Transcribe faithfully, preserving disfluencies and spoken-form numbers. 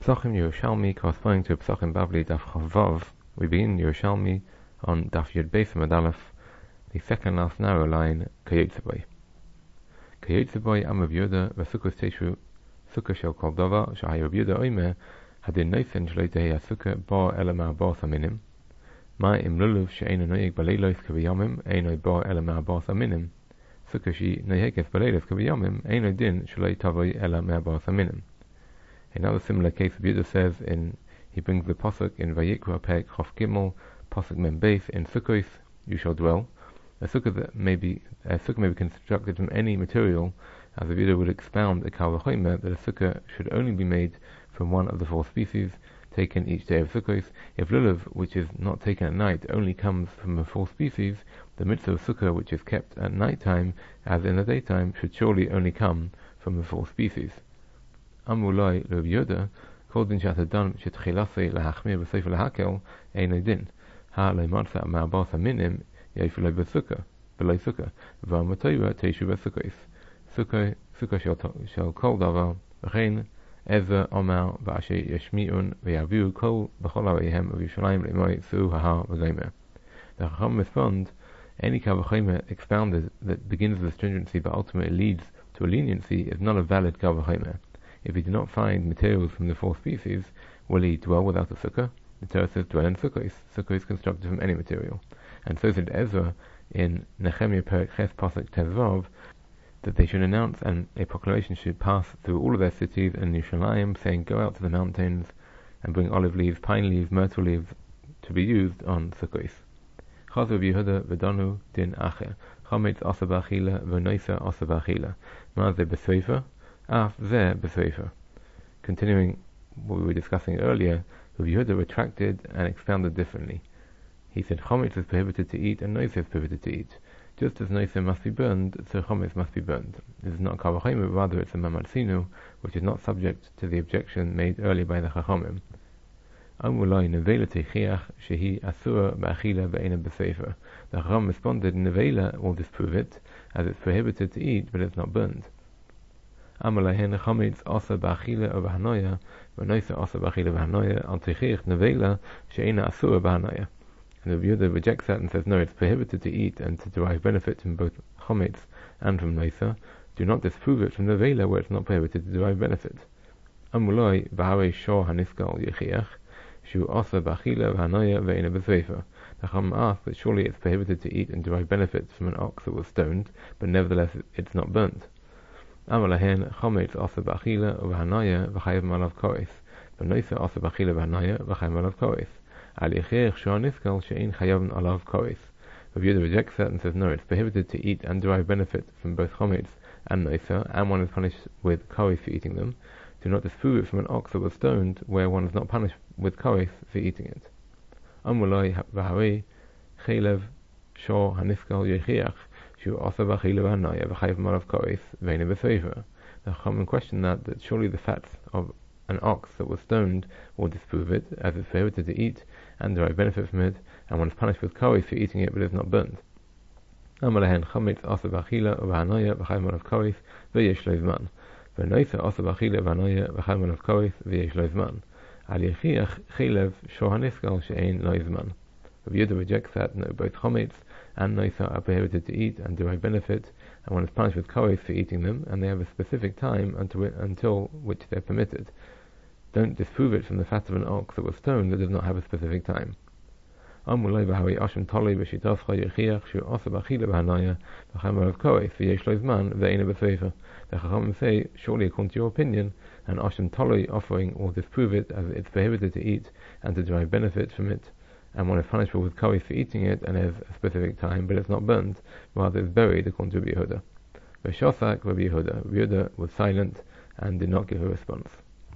Psachim Yerushalmi corresponding to Psachim Bavli Daf Chavav. We begin Yerushalmi on Daf Yud Beis Amud Aleph, the second last narrow line, Kayotzebai. Kayotzebai Am Rav Yehuda V'Sukkos Teshu Sukkah Shel Kol Davar Sh'Hay Rav Yehuda Omer Hadin Noisen Shloi Tehei HaSukkah Bar Ela Ma'arbaas Aminim Ma Im Lulav She'eino Noyeg B'Leilos K'V'Yomim Eino Bar Ela Ma'arbaas Aminim Sukkah She Noyeges B'Leilos K'V'Yomim Eino Din Shloi Tavoi Ela Ma'arbaas Aminim. Another similar case of Yehuda says in he brings the pasuk in Vayikra Perek Chof Gimel pasuk Mem Beis in Sukkos you shall dwell. A sukkah that may be a sukkah may be constructed from any material, as the Yehuda would expound a Kal V'Chomer that a sukkah should only be made from one of the four species taken each day of Sukkos. If lulav, which is not taken at night, only comes from the four species, the mitzvah of sukkah, which is kept at night time as in the daytime, should surely only come from the four species. Amulai Rav Yehuda called in Shatadam Shetchilasei Lahachmir B'Sefer Lahakel Eino Din Ha Lo Martha Ma'arbaas Aminim Yefiloi B'Sukkah B'Loi Sukkah V'Amatayra Teishu B'Sukkos Sukkah Sukkah Shel Kol Davar V'chein Ezer Omar V'Asher Yashmi'un V'Yaviu Kol B'Chol Areihem V'Yushalayim L'Imoi Su Hahar V'Gomer. The Chacham respond, any Kal V'Chomer expounded that begins with stringency but ultimately leads to a leniency is not a valid Kal V'Chomer. If he did not find materials from the four species, will he dwell without a sukkah? The Torah says dwell in sukkahs. Sukkah is constructed from any material. And so said Ezra in Nehemiah Perek Ches Pasuk Tezvav that they should announce and a proclamation should pass through all of their cities and Yerushalayim, saying, go out to the mountains and bring olive leaves, pine leaves, myrtle leaves to be used on sukkahs. Chaz Rav Yehuda v'danu din acher chametz asa b'achila v'noisa asa b'achila ma ze b'sefer Af Zeh B'Sefer. Continuing what we were discussing earlier, Rav Yehuda retracted and expounded differently. He said Chometz is prohibited to eat and Noisa is prohibited to eat. Just as Noisa must be burned, so Chometz must be burned. This is not Kal V'Chomer, but rather it's a Mamatzinu, which is not subject to the objection made earlier by the Chachamim. Amulai Nevela Techiach Shehi Asura Ba'achila Ve'ena B'Sefer. The Chacham responded, Nevela will disprove it, as it's prohibited to eat, but it's not burned. Amalahen Chometz Asa B'Achila V'Hanoya V'Noisa Asa B'Achila V'Hanoya Al Techich Nevela She'ena Asura B'Hanoya. And the Yehuda rejects that and says no, it's prohibited to eat and to derive benefit from both Chometz and from Noisa. Do not disprove it from Nevela where it's not prohibited to derive benefit. Amuloi V'Harei Shor Haniskal Yechiach Shu Asa B'Achila V'Hanoya V'Ena B'Sefer. The Chacham asked that surely it's prohibited to eat and derive benefits from an ox that was stoned, but nevertheless it's not burnt. Amalahen Chometz Asa B'Achila V'Hanaya V'Chayev Malav Koris V'Noisa Asa B'Achila V'Hanaya V'Chayev Malav Koris Al Yechiach Shor Niskal She'in Chayav Alav Koris. Rav Yehuda rejects that and says no, it's prohibited to eat and derive benefit from both Chometz and Noisa, and one is punished with Koris for eating them. Do not disprove it from an ox that was stoned where one is not punished with Koris for eating it. Amulai V'Harei Chaylev Shor Haniskal Yechiach Shu Asa B'Achila V'Hanaya V'Chayev Malav Koris V'Ena B'Sefer. The Chachamim question that, that surely the fats of an ox that was stoned will disprove it, as it's prohibited to eat and derive benefit from it, and one is punished with koris for eating it but is not burnt. Amalahen Chometz Asa B'Achila V'Hanaya V'Chayev Malav Koris V'yesh Lo Zman V'Noisa Asa B'Achila V'Hanaya V'Chayev Malav Koris V'yesh Lo Zman Al Yechiach Chaylev Shor Haniskal She'ein Lo Zman. Rav Yehuda rejects that no, both Chometz and Noisa are prohibited to eat and derive benefit, and one is punished with koris for eating them, and they have a specific time until, until which they are permitted. Don't disprove it from the fat of an ox that was stoned that does not have a specific time. Amulai V'Harei Ashem Tolei B'Shitafcha Yechiach Shu Asa B'Achila V'Hanaya V'Chayev Malav Koris V'yesh Lo Zman V'Ena B'Sefer. The Chachamim say, surely according to your opinion, an Ashem Tolei offering will disprove it, as it's prohibited to eat and to derive benefit from it, and one is punishable with koris for eating it and has a specific time, but it's not burnt, rather it's buried according to Rabbi Yehuda. V'shosak Rabbi Yehuda. Rabbi Yehuda was silent and did not give a response.